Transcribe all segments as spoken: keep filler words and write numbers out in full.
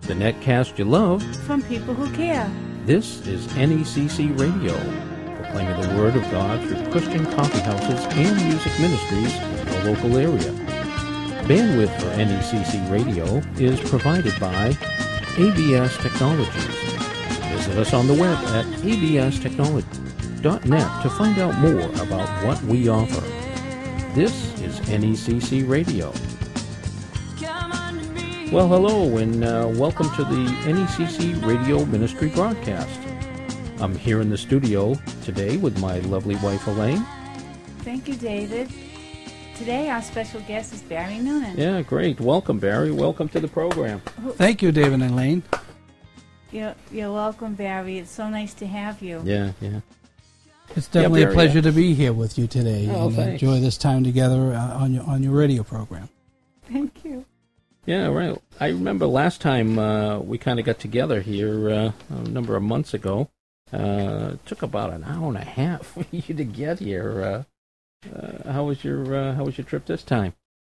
The netcast you love. From people who care. This is N E C C Radio, proclaiming the Word of God through Christian coffee houses and music ministries in the local area. Bandwidth for N E C C Radio is provided by A B S Technologies. Visit us on the web at a b s technology dot net to find out more about what we offer. This is N E C C Radio. Well, hello, and uh, welcome to the N E C C Radio Ministry broadcast. I'm here in the studio today with my lovely wife, Elaine. Thank you, David. Today, our special guest is Barry Noonan. Yeah, great. Welcome, Barry. Welcome to the program. Thank you, David and Elaine. You're, you're welcome, Barry. It's so nice to have you. Yeah, yeah. It's definitely yeah, a pleasure to be here with you today oh, and thanks. enjoy this time together uh, on your on your radio program. Thank you. Yeah, right. I remember last time uh, we kind of got together here uh, a number of months ago. Uh, it took about an hour and a half for you to get here. Uh, uh, how was your uh, How was your trip this time?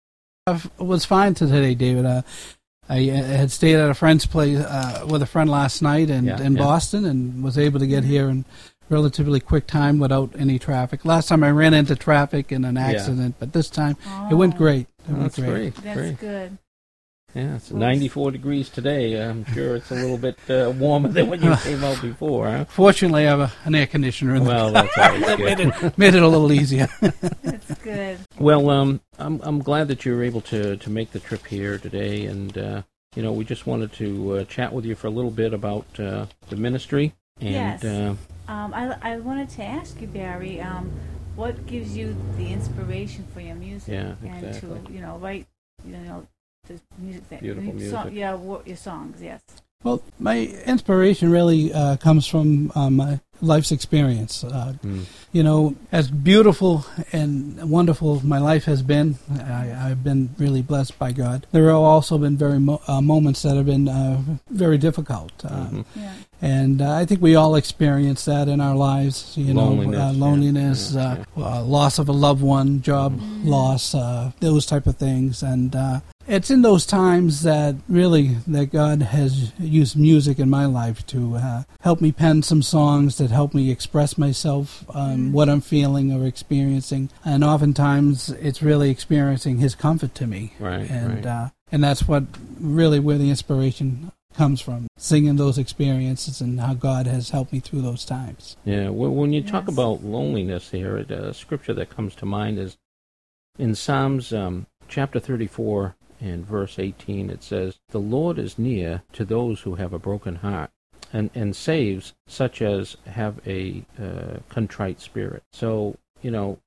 It was fine today, David. Uh, I uh, had stayed at a friend's place uh, with a friend last night in, Yeah, in yeah. Boston and was able to get here in relatively quick time without any traffic. Last time I ran into traffic in an accident, but this time Oh, it went great. It Oh, went that's great. That's great. good. Yeah, it's Oops. ninety-four degrees today. I'm sure it's a little bit uh, warmer than when you came out before, huh? Fortunately, I have a, an air conditioner in the Well, that's always that made good. it, made it a little easier. That's good. Well, um, I'm I'm glad that you were able to, to make the trip here today, and uh, you know, we just wanted to uh, chat with you for a little bit about uh, the ministry. And Yes. uh, Um, I, I wanted to ask you, Barry, um, what gives you the inspiration for your music? Yeah, And exactly. to, you know, write, you know, the music that... Beautiful you- music. yeah, wo- your songs, yes. Well, my inspiration really uh, comes from uh, my life's experience. Uh, mm, you know, as beautiful and wonderful my life has been, I, I've been really blessed by God. There have also been very mo- uh, moments that have been uh, very difficult. Uh, mhm. Yeah. And uh, I think we all experience that in our lives, you Loneliness, know, uh, yeah, loneliness, yeah, uh, uh, loss of a loved one, job Mhm. loss, uh, those type of things. And uh, it's in those times that really that God has used music in my life to uh, help me pen some songs that help me express myself, um, Mhm. what I'm feeling or experiencing. And oftentimes it's really experiencing His comfort to me. Right, And, right. uh, and that's what really where the inspiration comes from, singing those experiences and how God has helped me through those times. Yeah, well, when you talk Yes. about loneliness here, a scripture that comes to mind is in Psalms um, chapter thirty-four and verse eighteen. It says, "The Lord is near to those who have a broken heart, and, and saves such as have a uh, contrite spirit." So, you know,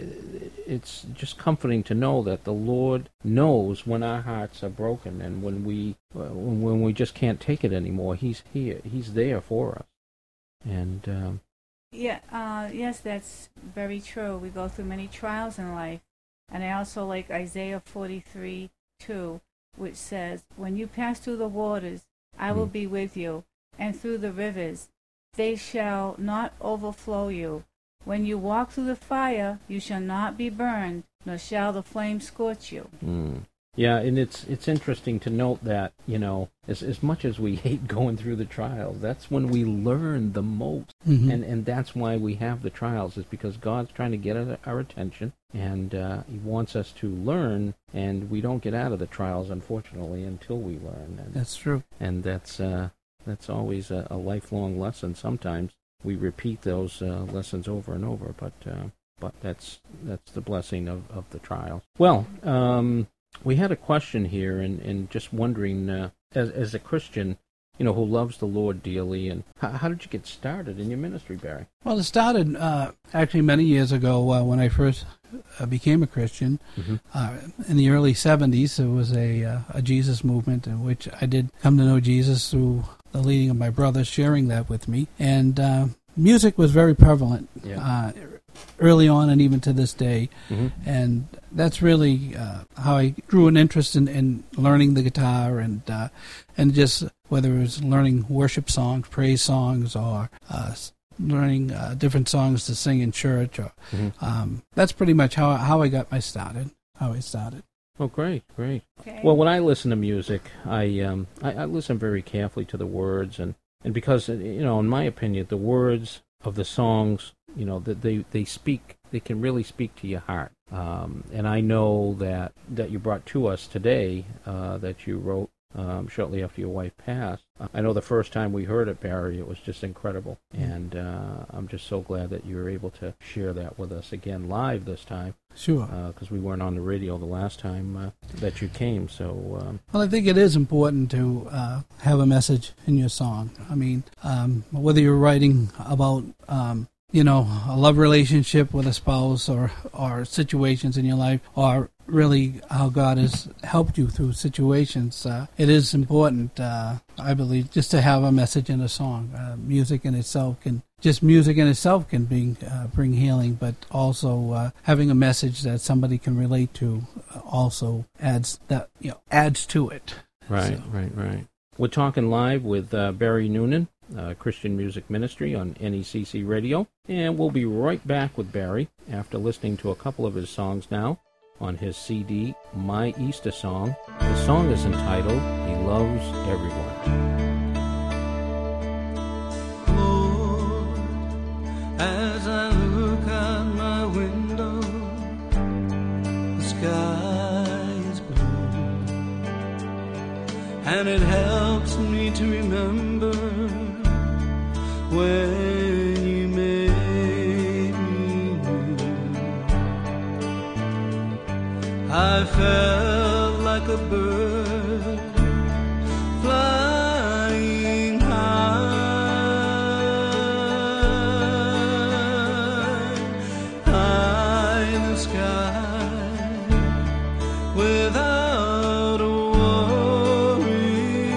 it's just comforting to know that the Lord knows when our hearts are broken and when we when we just can't take it anymore. He's here. He's there for us. And um, Yeah, uh, yes, that's very true. We go through many trials in life. And I also like Isaiah forty-three two, which says, "When you pass through the waters, I will Mm. be with you, and through the rivers, they shall not overflow you. When you walk through the fire, you shall not be burned, nor shall the flame scorch you." mm. yeah, and it's it's interesting to note that, you know, as as much as we hate going through the trials, that's when we learn the most. Mhm. And and that's why we have the trials, is because God's trying to get our our attention, and uh, He wants us to learn, and we don't get out of the trials, unfortunately, until we learn. And, That's true. and that's uh, that's always a, a lifelong lesson. Sometimes we repeat those uh, lessons over and over, but uh, but that's that's the blessing of, of the trials. Well, um, we had a question here, and, and just wondering, uh, as as a Christian, you know, who loves the Lord dearly, and how, how did you get started in your ministry, Barry? Well, it started uh, actually many years ago uh, when I first uh, became a Christian. Mm-hmm. Uh, in the early seventies, there was a, uh, a Jesus movement in which I did come to know Jesus through the leading of my brother sharing that with me. And uh, music was very prevalent Yeah. uh, early on and even to this day. Mm-hmm. And that's really uh, how I grew an interest in, in learning the guitar and uh, and just whether it was learning worship songs, praise songs, or uh, learning uh, different songs to sing in church. Or Mm-hmm. um, that's pretty much how how I got my started. How I started. Oh, great, great. Okay. Well, when I listen to music, I um, I, I listen very carefully to the words, and, and because, you know, in my opinion, the words of the songs, you know, that they, they speak, they can really speak to your heart. Um, and I know that, that you brought to us today, uh, that you wrote um, shortly after your wife passed. I know the first time we heard it, Barry, it was just incredible. And uh, I'm just so glad that you were able to share that with us again live this time. Sure. Because uh, we weren't on the radio the last time uh, that you came. So, um, well, I think it is important to uh, have a message in your song. I mean, um, whether you're writing about, um, you know, a love relationship with a spouse or, or situations in your life, or really how God has helped you through situations, uh, it is important, uh, I believe, just to have a message in a song. Uh, music in itself can Just music in itself can bring uh, bring healing, but also uh, having a message that somebody can relate to uh, also adds that you know adds to it. Right, So. right, right. We're talking live with uh, Barry Noonan, uh, Christian Music Ministry on N E C C Radio, and we'll be right back with Barry after listening to a couple of his songs now on his C D, My Easter Song. The song is entitled He Loves Everyone. As I look out my window, the sky is blue, and it helps me to remember when you made me new. I felt like a bird flying high, without a worry,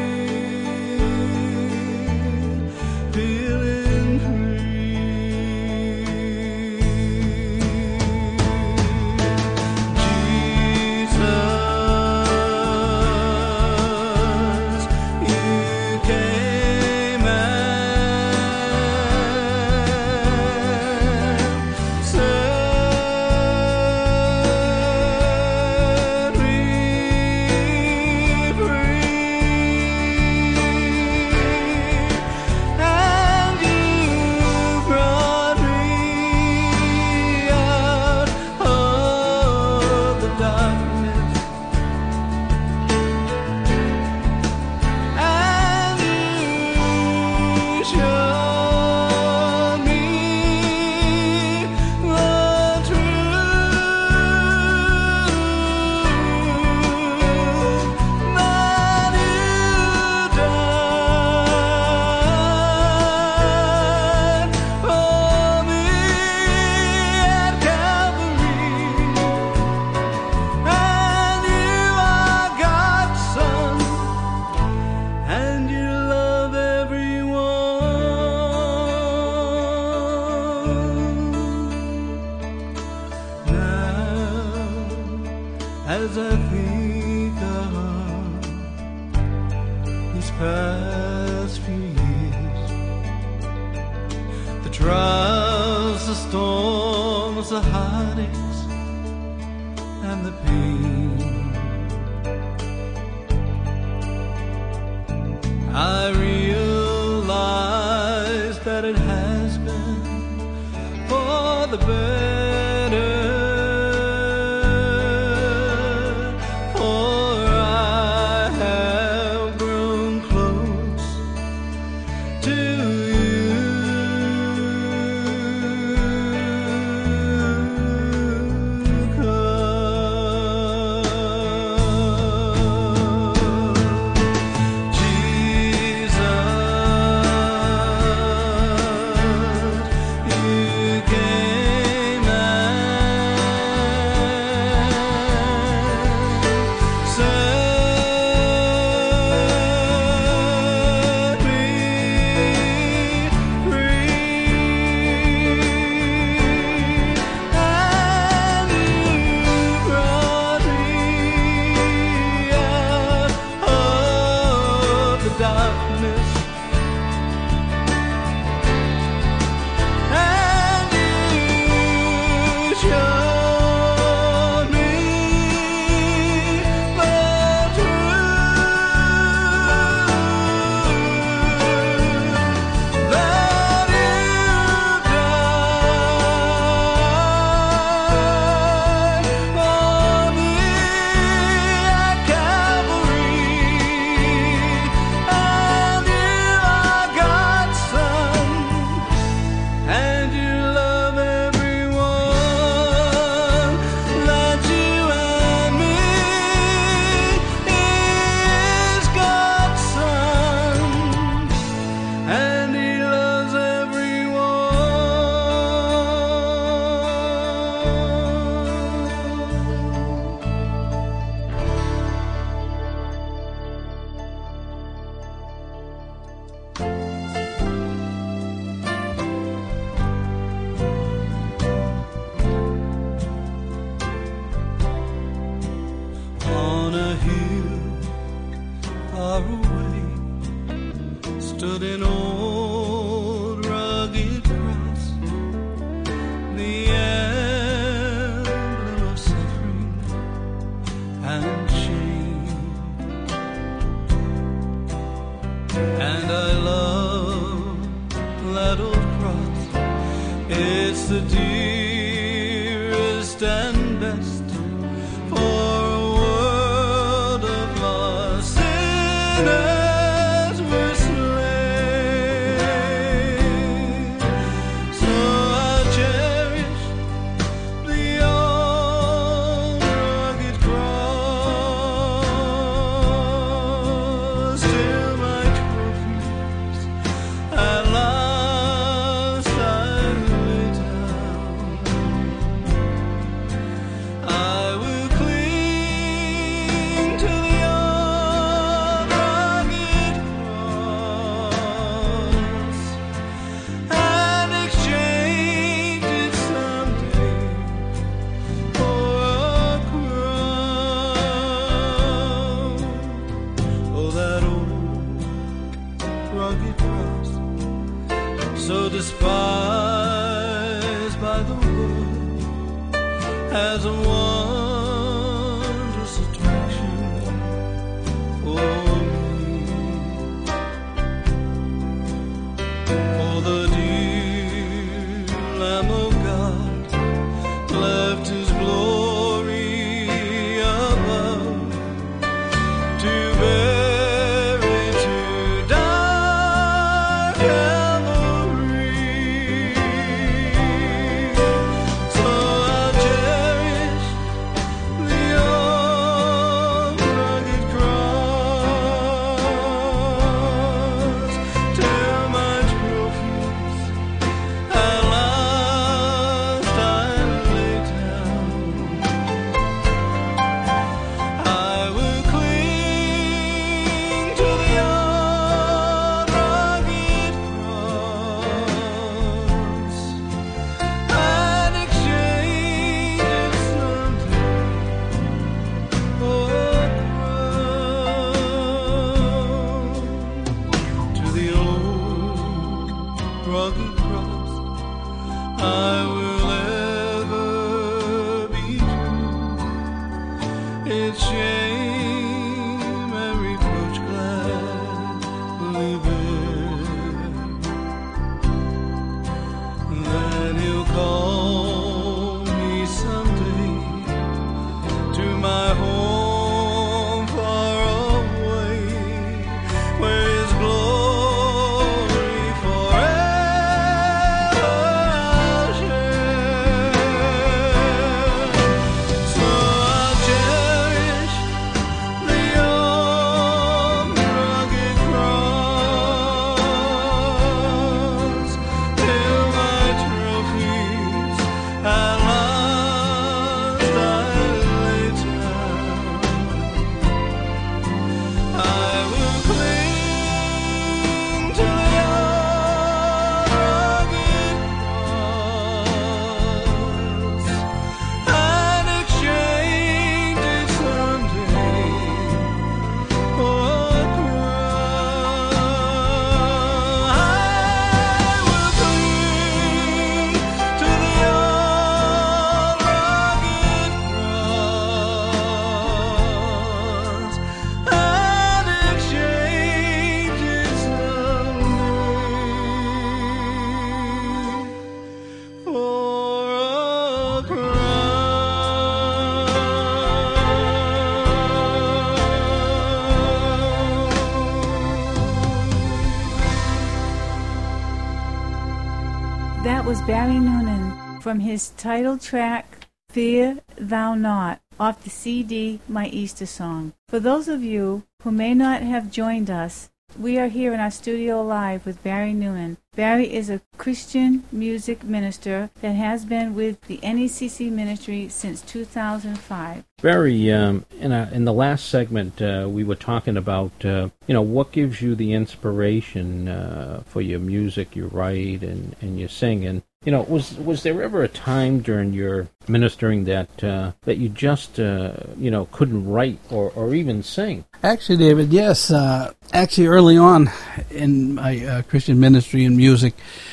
feeling free. Jesus, you came and set as I think of these past few years, the trials, the storms, the heartaches, and the pain, I realize that it has been for the better. far away stood an old rugged cross, the emblem of suffering and shame. And I love that old cross. It's the dearest and best for a world of lost sinners were slain. So I'll cherish the old rugged cross till my trophies at last I lay down. I will cling to the old rugged cross and exchange it someday for a crown. Oh, that old rugged cross, so despised by the world, has a wondrous attraction for me. For the dear Lamb of God left his glory above to bear it to dark Calvary. So I'll cherish the old rugged cross till my trophies at last I lay down. I will cling to the old rugged cross and exchange it someday for a crown. To the old rugged cross I will ever be true. Its shame and reproach gladly bear. Then he'll call me someday to my home far away, where his glory forever I'll share. So I'll cherish the old rugged cross till my trophies at last I lay down. I will cling to the old rugged cross and exchange it someday for a crown. I will cling to the old rugged cross and exchange it someday for a crown. That was Barry Noonan from his title track, Fear Thou Not, off the C D My Easter Song. For those of you who may not have joined us, we are here in our studio live with Barry Noonan. Barry is a Christian music minister that has been with the N E C C ministry since two thousand five. Barry, um, in, a, in the last segment, uh, we were talking about, uh, you know, what gives you the inspiration uh, for your music you write and, and you sing. And you know, was was there ever a time during your ministering that uh, that you just uh, you know couldn't write or, or even sing? Actually, David, yes. Uh, actually, early on in my uh, Christian ministry and music,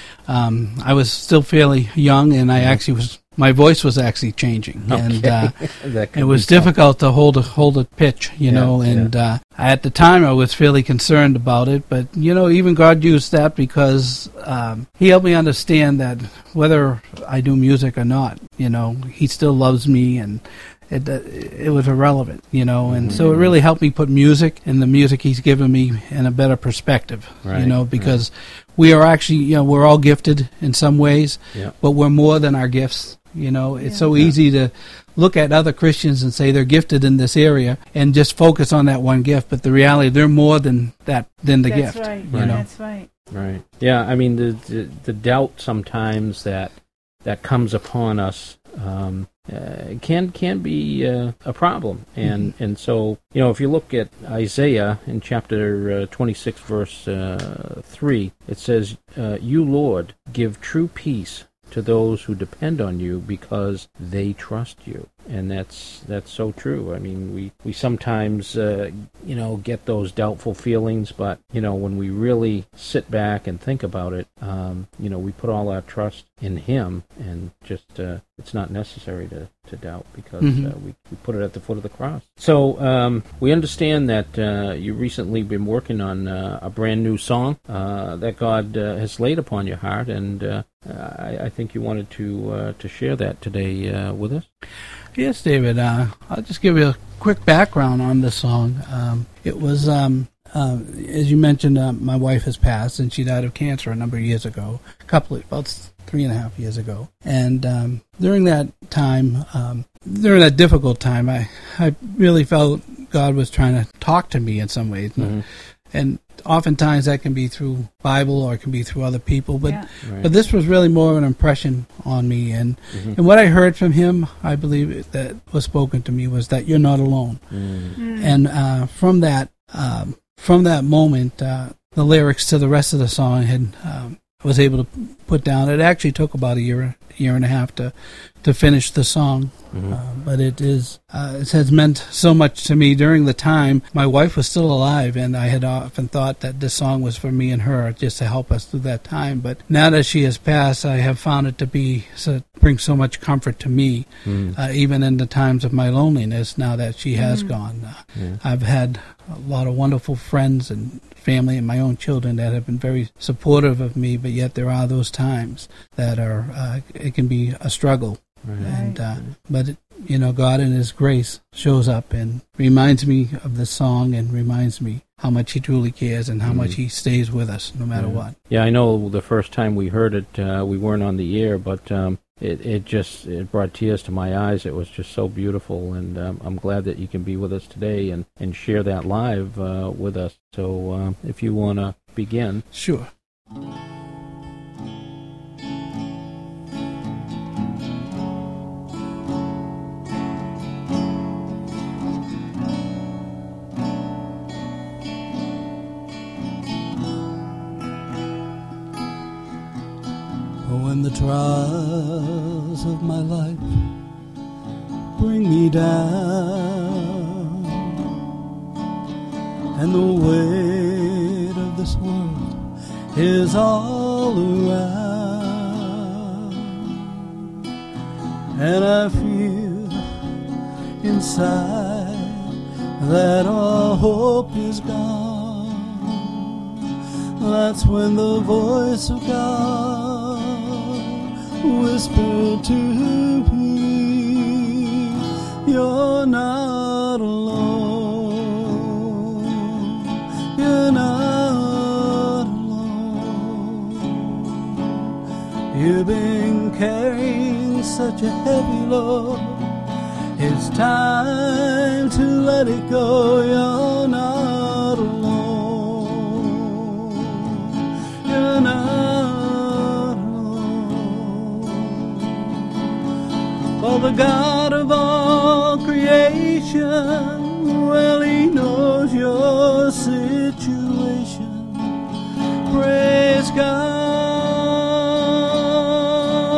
um, I was still fairly young, and I actually was. My voice was actually changing, Okay. and uh, That could it was be tough. difficult to hold a hold a pitch, you Yeah, know. And uh, at the time, I was fairly concerned about it. But you know, even God used that because um, He helped me understand that whether I do music or not, you know, He still loves me, and it uh, it was irrelevant, you know. And so it really helped me put music and the music He's given me in a better perspective, Right, you know, because we are actually, you know, we're all gifted in some ways, Yeah. but we're more than our gifts. You know, it's Yeah. so Yeah. easy to look at other Christians and say they're gifted in this area and just focus on that one gift. But the reality, they're more than that, than the That's gift. right. You Right. know, That's right. Right. Yeah. I mean, the the, the doubt sometimes that that comes upon us um, uh, can can be uh, a problem, and and so you know if you look at Isaiah in chapter uh, twenty-six, verse uh, three, it says, uh, "You Lord give true peace to those who depend on you because they trust you." And that's that's so true. I mean, we we sometimes uh, you know get those doubtful feelings, but you know when we really sit back and think about it, um, you know we put all our trust in Him, and just uh, it's not necessary to, to doubt because Mhm. uh, we we put it at the foot of the cross. So um, we understand that uh, you recently been working on uh, a brand new song uh, that God uh, has laid upon your heart, and uh, I, I think you wanted to uh, to share that today uh, with us. Yes, David. Uh, I'll just give you a quick background on this song. Um, it was, um, uh, as you mentioned, uh, my wife has passed, and she died of cancer a number of years ago, a couple of, about three and a half years ago. And um, during that time, um, during that difficult time, I, I really felt God was trying to talk to me in some ways. Mm-hmm. And oftentimes that can be through Bible or it can be through other people. But Yeah. Right. but this was really more of an impression on me. And, Mhm. and what I heard from him, I believe that was spoken to me, was that you're not alone. Mm. Mm. And uh, from that um, from that moment, uh, the lyrics to the rest of the song had um, I was able to put down. It actually took about a year year and a half to to finish the song. Mhm. Uh, but it is uh, it has meant so much to me. During the time my wife was still alive, and I had often thought that this song was for me and her, just to help us through that time. But now that she has passed, I have found it to be so, bring so much comfort to me, Mm. uh, even in the times of my loneliness. Now that she has Mm. gone, uh, Yeah. I've had a lot of wonderful friends and family and my own children that have been very supportive of me. But yet there are those times that are uh, it can be a struggle. Right. And uh, but it, you know, God in His grace shows up and reminds me of the song and reminds me how much He truly cares and how Mm. much He stays with us no matter Yeah. what. Yeah, I know the first time we heard it, uh, we weren't on the air, but um, it, it just it brought tears to my eyes. It was just so beautiful, and um, I'm glad that you can be with us today and, and share that live uh, with us. So uh, if you want to begin. Sure. When the trials of my life bring me down, and the weight of this world is all around, and I feel inside that all hope is gone, that's when the voice of God whispered to me, you're not alone, you're not alone, you've been carrying such a heavy load, it's time to let it go, you're not alone, you're not For the God of all creation, well, He knows your situation. Praise God.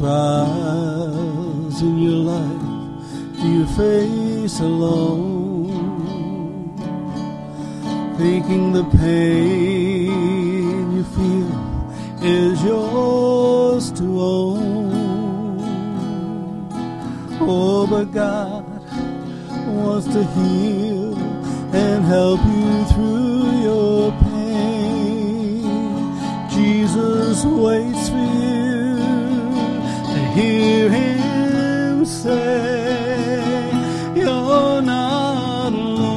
trials in your life do you face alone? Thinking the pain you feel is yours to own. Oh, but God wants to heal and help you through your pain. Jesus waits for you to hear him say, you're not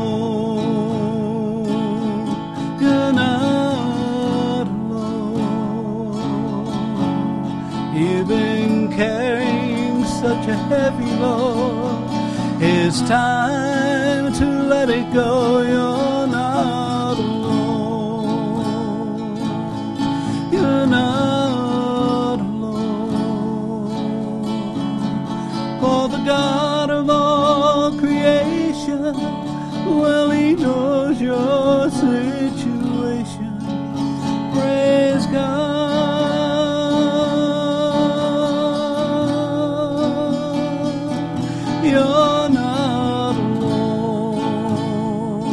alone. You're not alone. You've been carrying such a heavy load. It's time to let it go. You're not alone. You're not alone. For the God of all creation, well, he knows your situation. Praise God. You're not alone.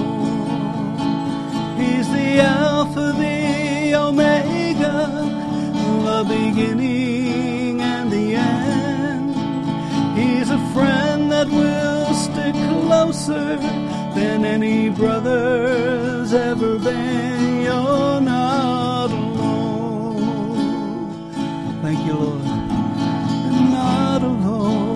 He's the Alpha, the Omega, the beginning and the end. He's a friend that will stick closer than any brother's ever been. You're not alone. Thank you, Lord. You're not alone.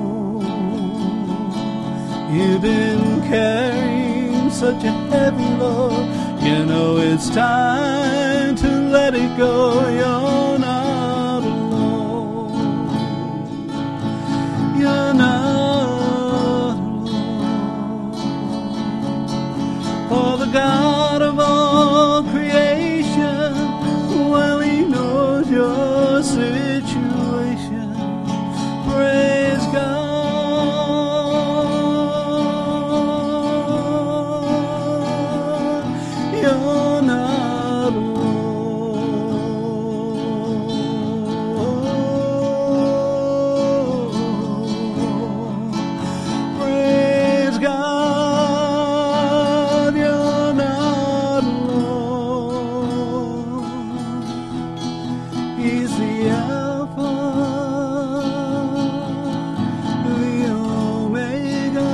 You've been carrying such a heavy load. You know it's time to let it go. You're not alone. You're not alone. For the God of all creation, well, he knows your situation. Praise God. You're not alone. Praise God. You're not alone. He's the Alpha, the Omega,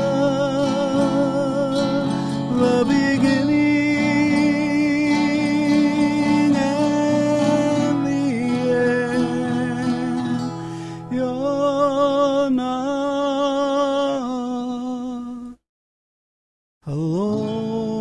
the beginning and the end. You're not alone.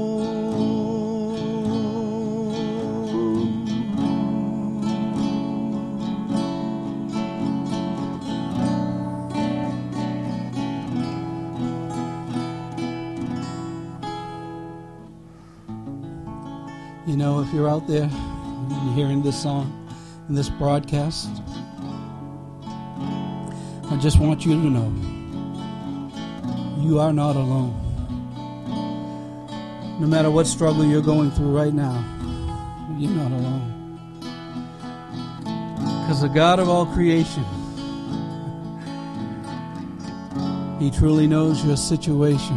You know, if you're out there and you're hearing this song in this broadcast, I just want you to know you are not alone. No matter what struggle you're going through right now, you're not alone. Because the God of all creation, he truly knows your situation.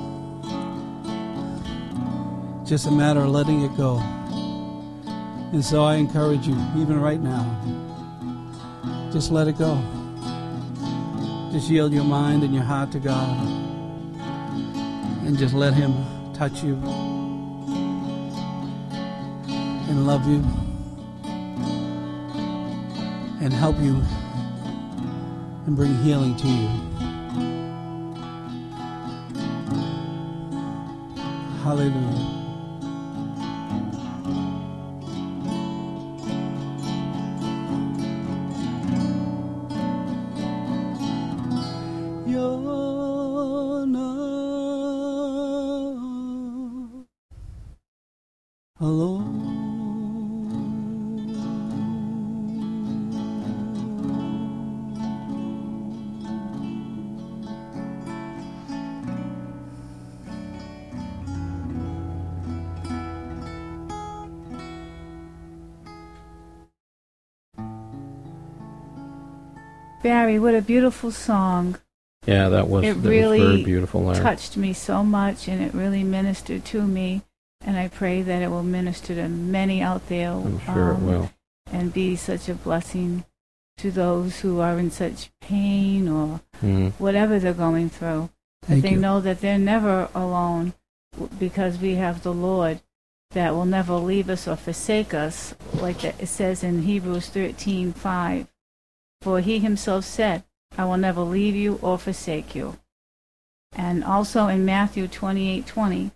Just a matter of letting it go. And so I encourage you, even right now, just let it go. Just yield your mind and your heart to God. And just let him touch you and love you and help you and bring healing to you. Hallelujah. You're not alone. Barry, what a beautiful song. Yeah, that was, It that really was very beautiful, Larry. touched me so much, and it really ministered to me. And I pray that it will minister to many out there. I'm sure um, it will. And be such a blessing to those who are in such pain or Mm. whatever they're going through. That Thank they you. know that they're never alone w- because we have the Lord that will never leave us or forsake us, like that it says in Hebrews thirteen five. For he himself said, I will never leave you or forsake you. And also in Matthew twenty-eight twenty,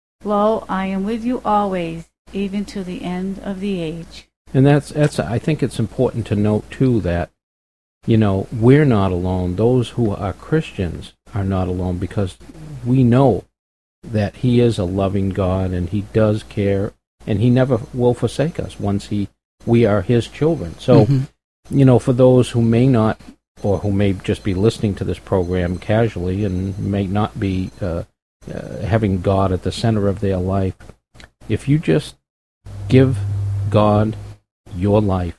Lo, I am with you always, even to the end of the age. And that's, that's, I think it's important to note, too, that, you know, we're not alone. Those who are Christians are not alone, because we know that he is a loving God, and he does care, and he never will forsake us once he we are his children. So, Mhm. you know, for those who may not, or who may just be listening to this program casually and may not be uh, uh, having God at the center of their life, if you just give God your life,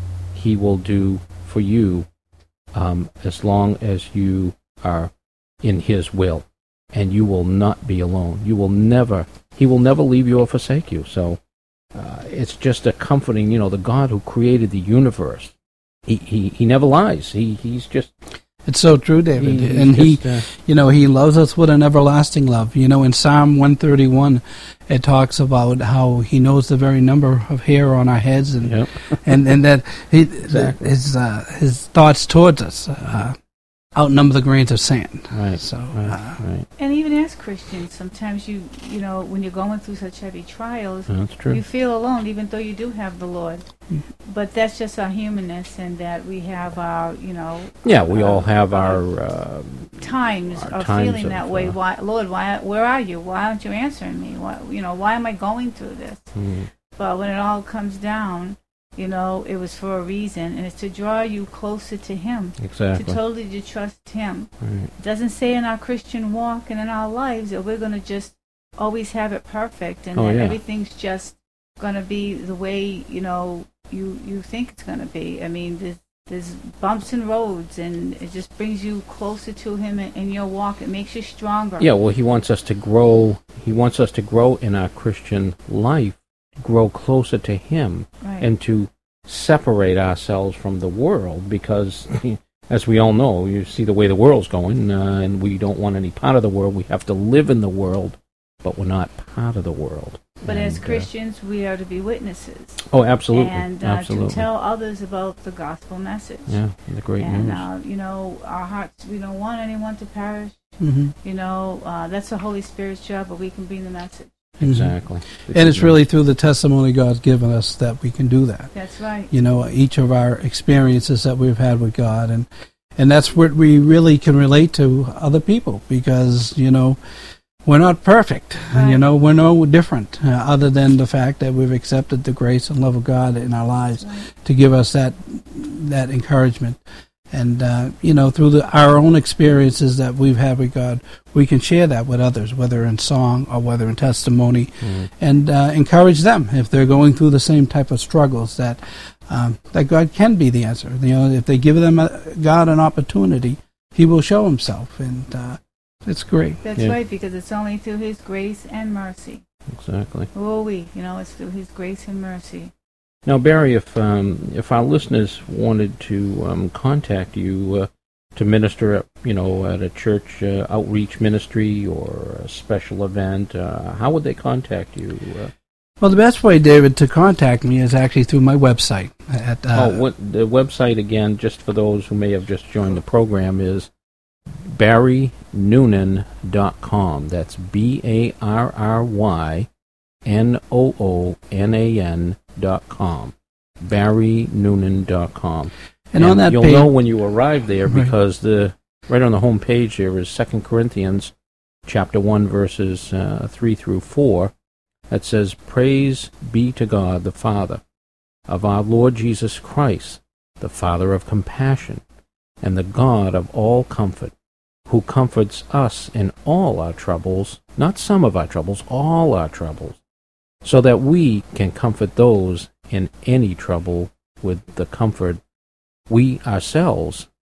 he will do for you um, as long as you are in his will, and you will not be alone. You will never, he will never leave you or forsake you. So uh, it's just a comforting, you know, the God who created the universe, he, he, he never lies. He He's just... It's so true, David. he- he's and he, just, uh, you know, he loves us with an everlasting love. You know, in Psalm one thirty-one, it talks about how he knows the very number of hair on our heads, and Yep. and, and that he, Exactly. his uh, his thoughts towards us uh, outnumber the grains of sand. Right, So, right, uh, right. And even as Christians, sometimes you, you know, when you're going through such heavy trials, That's true. you feel alone, even though you do have the Lord. Mm. But that's just our humanness, and that we have our, you know, Yeah, we all uh, have our... Uh, times Our of times feeling of, that way. uh, Why, Lord, why, where are you? Why aren't you answering me? Why, you know, why am I going through this? mm, But when it all comes down, you know, it was for a reason, and it's to draw you closer to Him, to exactly. totally to trust Him. Right. It doesn't say in our Christian walk and in our lives that we're going to just always have it perfect, and Oh, that yeah. everything's just going to be the way, you know, you you think it's going to be. I mean, there's there's bumps and roads, and it just brings you closer to Him in, in your walk. It makes you stronger. Yeah, well, he wants us to grow. He wants us to grow in our Christian life, grow closer to him, Right. and to separate ourselves from the world, because, as we all know, you see the way the world's going, uh, and we don't want any part of the world. We have to live in the world, but we're not part of the world. But as And, uh, Christians, we are to be witnesses. oh, absolutely, And uh, absolutely. to tell others about the gospel message. Yeah, the great and, news. uh, you know, our hearts, we don't want anyone to perish. hmm You know, uh, that's the Holy Spirit's job, but we can bring the message. Exactly. And it's really through the testimony God's given us that we can do that. That's right. You know, each of our experiences that we've had with God, and and that's what we really can relate to other people, because, you know, we're not perfect. Right. You know, we're no different, uh, other than the fact that we've accepted the grace and love of God in our lives Right. to give us that that encouragement. And, uh, you know, through the, our own experiences that we've had with God, we can share that with others, whether in song or whether in testimony, Mm. and uh, encourage them if they're going through the same type of struggles, that um, that God can be the answer. You know, if they give them a, God an opportunity, He will show Himself, and uh, it's great. That's Yeah. right, because it's only through His grace and mercy. Exactly. Who are we? You know, it's through His grace and mercy. Now, Barry, if um, if our listeners wanted to um, contact you uh, to minister, at, you know, at a church uh, outreach ministry or a special event, uh, how would they contact you? Uh, Well, the best way, David, to contact me is actually through my website. At, uh, oh, what the website again? Just for those who may have just joined the program, is barry noonan dot com. That's B A R R Y N O O N A N dot com. barry noonan dot com. and on that you'll page, know when you arrive there, Right. because the right on the home page there is Second Corinthians chapter one verses uh, three through four. That says, "Praise be to God the Father of our Lord Jesus Christ, the Father of compassion, and the God of all comfort, who comforts us in all our troubles, not some of our troubles, all our troubles, so that we can comfort those in any trouble with the comfort we ourselves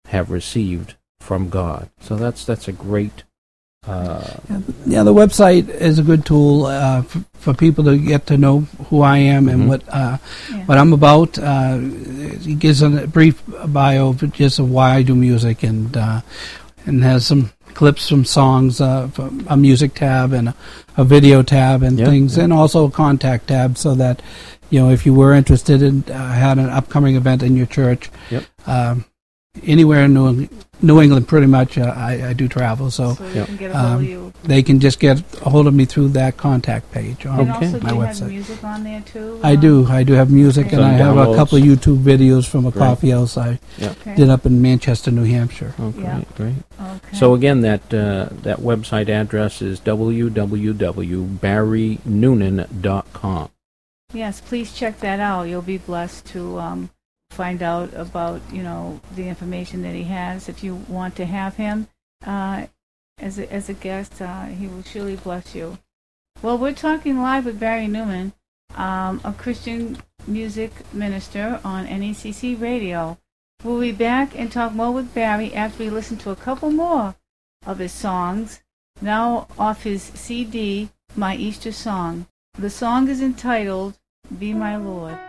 have received from God. So that's that's a great. Uh, Yeah, the website is a good tool uh, for, for people to get to know who I am and Mhm. what uh, Yeah. what I'm about. Uh, it gives a brief bio of just of why I do music, and uh, and has some clips from songs, uh, from a music tab and a, a video tab and Yep, things, yep. and also a contact tab, so that you know if you were interested in uh, had an upcoming event in your church, Yep. um, anywhere in New, New England, pretty much. Uh, I, I do travel, so. So you Yeah. can get a hold Um, of you. They can just get a hold of me through that contact page on And Okay. also, do my you website. have music on there too? I Um, do. I do have music, Okay. and I Some have a downloads. couple of YouTube videos from a Great. coffee house I Okay. did up in Manchester, New Hampshire. oh, great, Yeah. great. Okay. So again, that uh, that website address is w w w dot barry noonan dot com. Yes, please check that out. You'll be blessed to um, find out about, you know, the information that he has. If you want to have him uh, as a, as a guest, uh, he will surely bless you. Well, we're talking live with Barry Newman, um, a Christian music minister on N E C C Radio. We'll be back and talk more with Barry after we listen to a couple more of his songs, now off his C D, My Easter Song. The song is entitled, Be My Lord.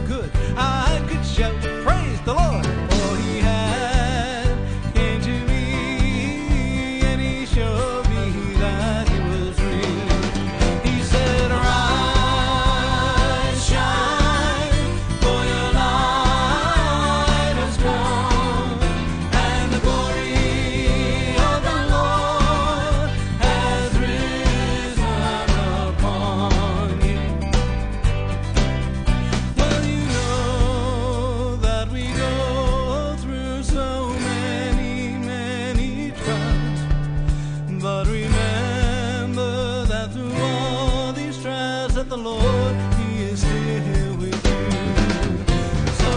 could, I could shout, praise the Lord, for he had came to me, and he showed me that he was real. He said, arise, shine, for your light has come, and the glory of the Lord has risen upon you. Well, you know that we go through so many, many trials, but remember that through all these trials that the Lord, he is still with you. So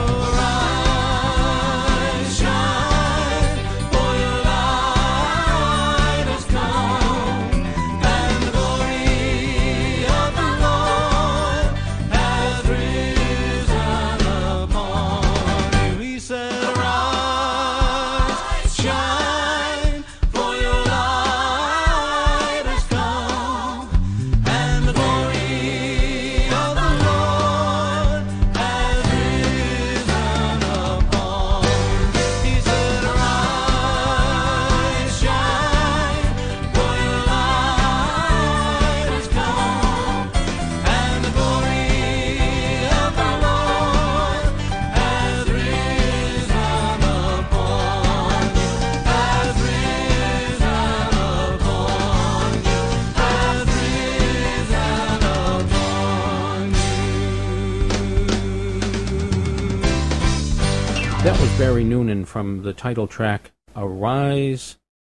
rise, shine, for your light has come, and the glory of the Lord has risen upon you. He said, rise, shine, for your light has come, and the glory of the Lord has risen upon you. He said, rise, shine, for your light has come, and the glory of the Lord has risen upon you, has risen upon you, has risen upon you. That was Barry Noonan from the title track, Arise,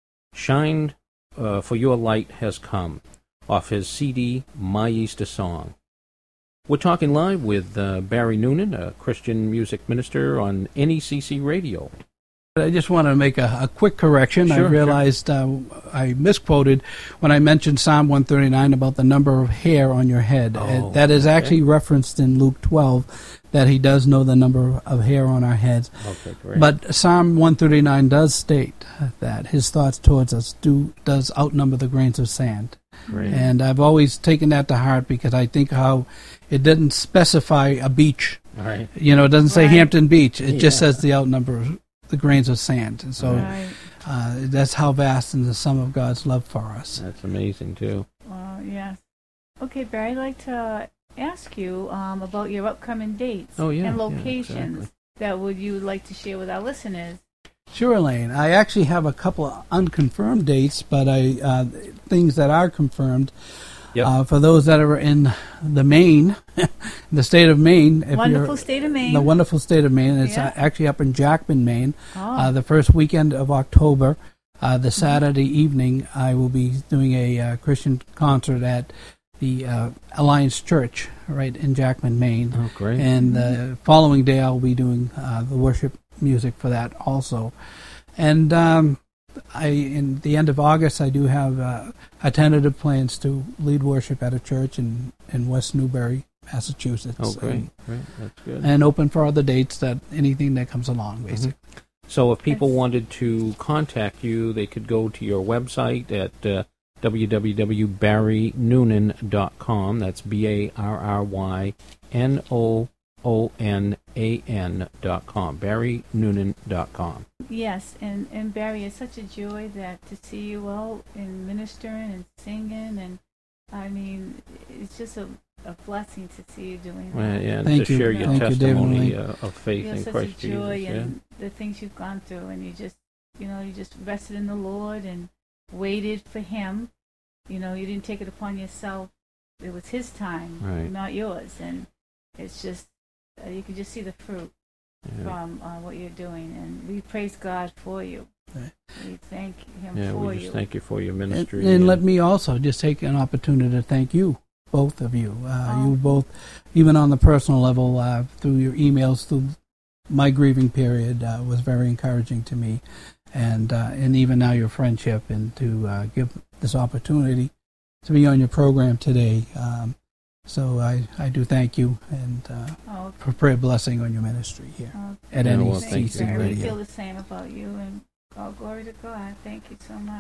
Shine, uh, for Your Light Has Come, off his C D, My Easter Song. We're talking live with uh, Barry Noonan, a Christian music minister on N E C C Radio. I just want to make a, a quick correction. Sure, I sure. realized uh, I misquoted when I mentioned Psalm one thirty-nine about the number of hair on your head. Oh, Uh, that is okay. actually referenced in Luke twelve, that he does know the number of hair on our heads. Okay, great. But Psalm one thirty-nine does state that his thoughts towards us do does outnumber the grains of sand. Great. And I've always taken that to heart because I think how it didn't specify a beach. All right. You know, it doesn't say Right. Hampton Beach. It just Yeah. says the outnumber of the grains of sand. And so Right. uh, that's how vast is the sum of God's love for us. That's amazing, too. Well, yes. Okay, Barry, I'd like to ask you um, about your upcoming dates Oh, yeah, and yeah, locations exactly. that would you like to share with our listeners. Sure, Elaine. I actually have a couple of unconfirmed dates, but I uh, things that are confirmed. Yep. Uh, for those that are in the Maine, the state of Maine. If Wonderful you're, state of Maine. The wonderful state of Maine. It's Yeah. uh, actually up in Jackman, Maine. Oh, Uh, the first weekend of October, uh, the Saturday evening, I will be doing a uh, Christian concert at the uh, Alliance Church right in Jackman, Maine. Oh, great. And the following day, I'll be doing uh, the worship music for that also. And um, I, in the end of August, I do have uh, a tentative plans to lead worship at a church in, in West Newbury, Massachusetts. Oh, great. And, Great. That's good. and open for other dates, that anything that comes along, basically. So if people Yes. wanted to contact you, they could go to your website at uh, w w w dot barry noonan dot com. That's B A R R Y N O O N A N dot com. barry noonan dot com. yes, and, and Barry, it's such a joy that to see you out and ministering and singing, and I mean, it's just a, a blessing to see you doing that. Well, yeah, and Thank to you. share your Thank you, David testimony Lee. uh, of faith You have in such Christ a joy Jesus. and the things you've gone through, and you just, you know, you just rested in the Lord and waited for Him. You know, you didn't take it upon yourself. It was His time, Right. not yours. And it's just, uh, you can just see the fruit Yeah, from uh, what you're doing, and we praise God for you. Right. We thank Him yeah, for we just you. thank you for your And, ministry. and let me also just take an opportunity to thank you, both of you. Uh, Oh. You both, even on the personal level, uh, through your emails, through my grieving period, uh, was very encouraging to me. And uh, and even now your friendship, and to uh, give this opportunity to be on your program today. Um, so I, I do thank you, and uh, Oh, for prayer blessing on your ministry here oh, at Yeah, N E well, C thank C you. Barry, we Radio. feel the same about you, and oh, glory to God. Thank you so much.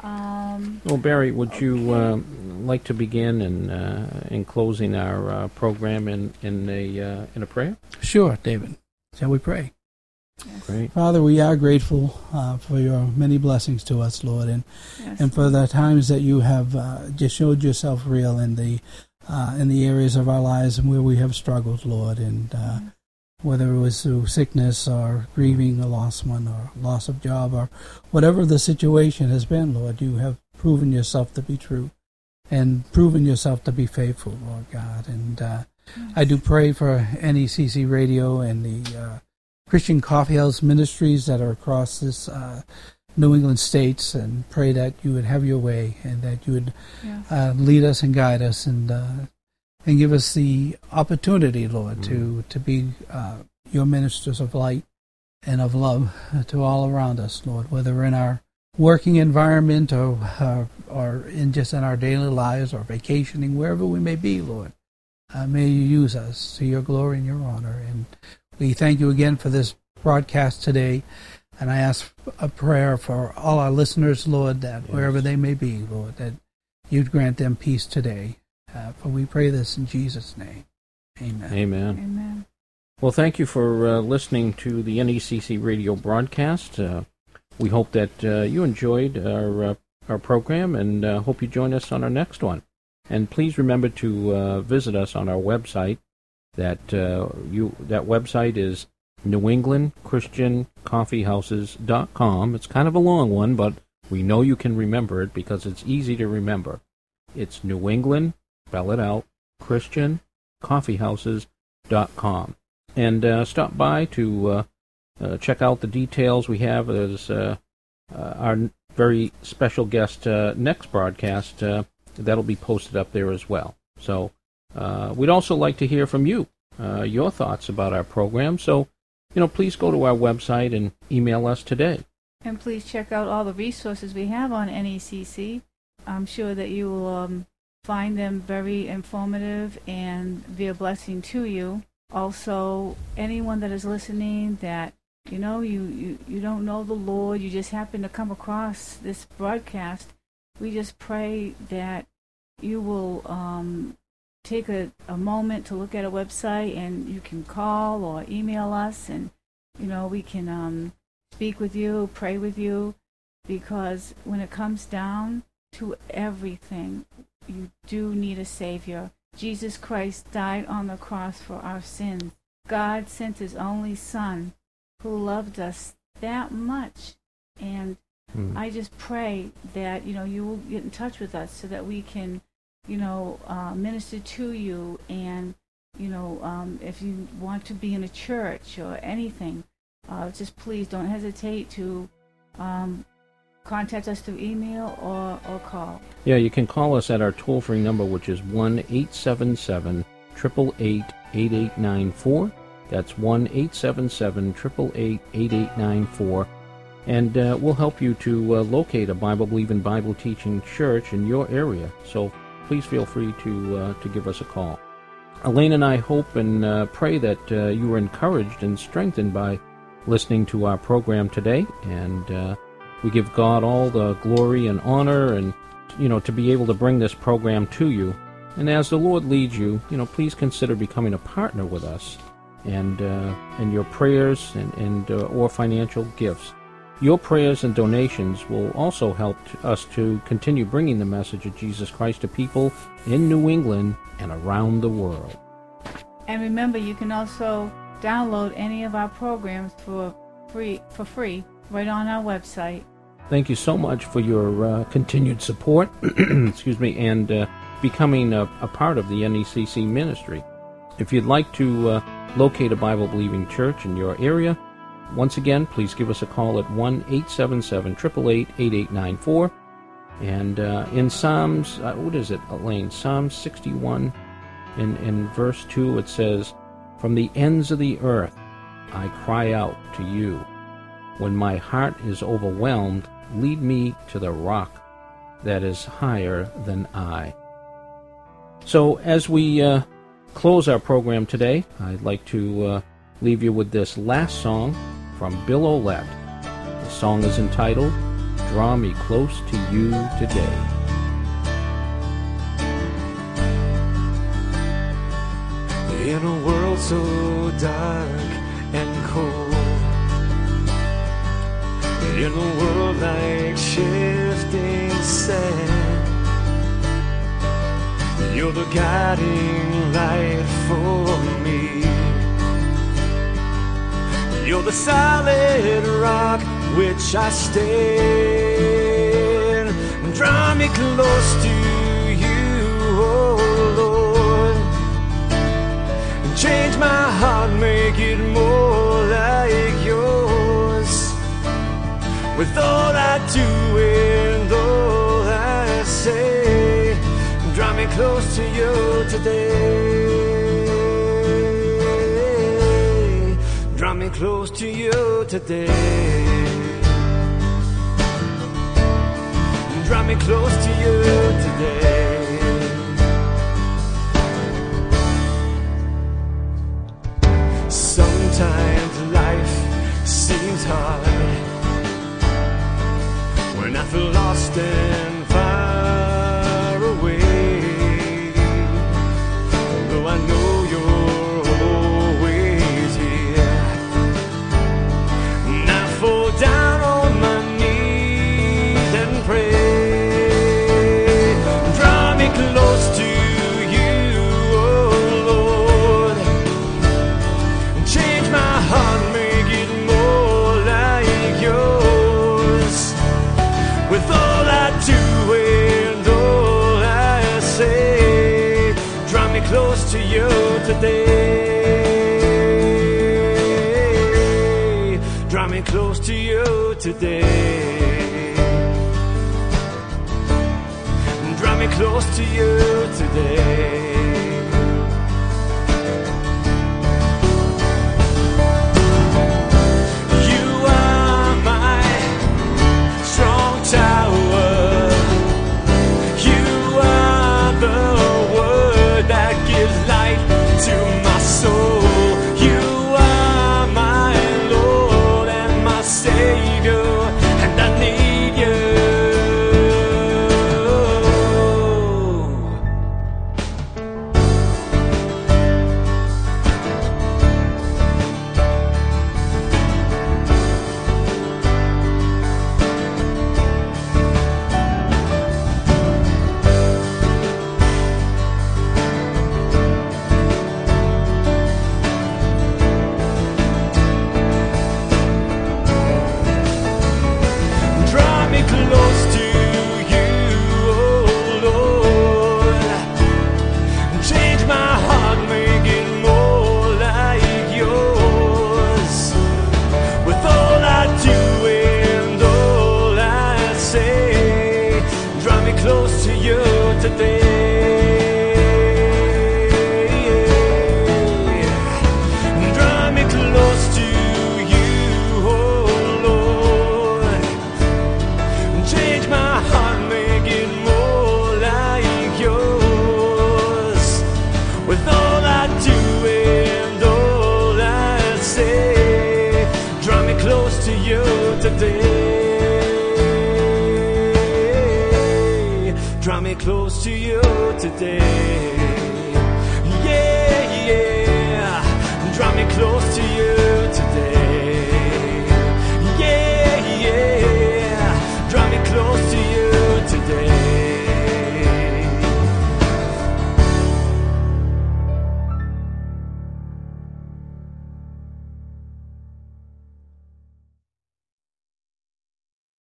Um, Well, Barry, would you Okay. um, like to begin in uh, in closing our uh, program in in a uh, in a prayer? Sure, David. Shall we pray? yes, Great. Father, we are grateful uh, for your many blessings to us, Lord, and, yes, and for the times that you have uh, just showed yourself real in the uh, in the areas of our lives and where we have struggled, Lord, and uh, whether it was through sickness or grieving a lost one or loss of job or whatever the situation has been, Lord, you have proven yourself to be true and proven yourself to be faithful, Lord God. And uh, I do pray for N E C C Radio and the uh, Christian Coffee House ministries that are across this uh, New England states, and pray that you would have your way and that you would yes, uh, lead us and guide us and uh, and give us the opportunity, Lord, Mm. to to be uh, your ministers of light and of love to all around us, Lord, whether in our working environment or uh, or in just in our daily lives or vacationing, wherever we may be, Lord. Uh, may you use us to your glory and your honor. And we thank you again for this broadcast today. And I ask a prayer for all our listeners, Lord, that Yes. wherever they may be, Lord, that you'd grant them peace today. Uh, for we pray this in Jesus' name. Amen. Amen. amen. Well, thank you for uh, listening to the N E C C radio broadcast. Uh, we hope that uh, you enjoyed our uh, our program, and uh, hope you join us on our next one. And please remember to uh, visit us on our website. That uh, you that website is New England Christian Coffee Houses dot com. It's kind of a long one, but we know you can remember it because it's easy to remember. It's New England, spell it out, Christian Coffee Houses dot com. And uh, stop by to uh, uh, check out the details we have. There's uh, uh, our very special guest uh, next broadcast. Uh, that'll be posted up there as well. So uh, we'd also like to hear from you, uh, your thoughts about our program. So, you know, please go to our website and email us today. And please check out all the resources we have on N E C C. I'm sure that you will um, find them very informative and be a blessing to you. Also, anyone that is listening that, you know, you, you, you don't know the Lord, you just happen to come across this broadcast, we just pray that you will um, take a, a moment to look at a website, and you can call or email us, and, you know, we can um, speak with you, pray with you, because when it comes down to everything, you do need a Savior. Jesus Christ died on the cross for our sins. God sent his only Son who loved us that much. And Hmm. I just pray that, you know, you will get in touch with us so that we can, you know, uh, minister to you. And, you know, um, if you want to be in a church or anything, uh, just please don't hesitate to um, contact us through email or, or call. Yeah, you can call us at our toll-free number, which is one eight seven seven, eight eight eight, eight eight nine four. That's one eight seven seven, eight eight eight, eight eight nine four. And uh, we'll help you to uh, locate a Bible-believing, Bible-teaching church in your area. So please feel free to uh, to give us a call. Elaine and I hope and uh, pray that uh, you were encouraged and strengthened by listening to our program today. And uh, we give God all the glory and honor, and, you know, to be able to bring this program to you. And as the Lord leads you, you know, please consider becoming a partner with us, and uh, and your prayers and, and uh, or financial gifts. Your prayers and donations will also help to us to continue bringing the message of Jesus Christ to people in New England and around the world. And remember, you can also download any of our programs for free, for free right on our website. Thank you so much for your uh, continued support, excuse me, and uh, becoming a, a part of the N E C C ministry. If you'd like to uh, locate a Bible-believing church in your area, once again, please give us a call at one eight seven seven, eight eight eight, eight eight nine four. And uh, in Psalms, uh, what is it, Elaine? Psalm sixty-one, in, in verse two, it says, "From the ends of the earth I cry out to you. When my heart is overwhelmed, lead me to the rock that is higher than I." So as we uh, close our program today, I'd like to uh, leave you with this last song from Bill Olet. The song is entitled draw me close to you today. In a world so dark and cold, in a world like shifting sand, you're the guiding light for me. You're the solid rock which I stand. Draw me close to you, oh Lord. Change my heart, make it more like yours. With all I do and all I say, draw me close to you today. Draw me close to you today. Draw me close to you today. Sometimes life seems hard when I feel lost and far away. Though I know you're always here, and I fall down on my knees and pray. Draw me close to you, oh Lord. Change my heart, make it more like yours. With all I do and all I say, draw me close to you today. Draw me close to you today. Draw me close to you today. Draw me close to you today. Yeah, yeah. Draw me close to you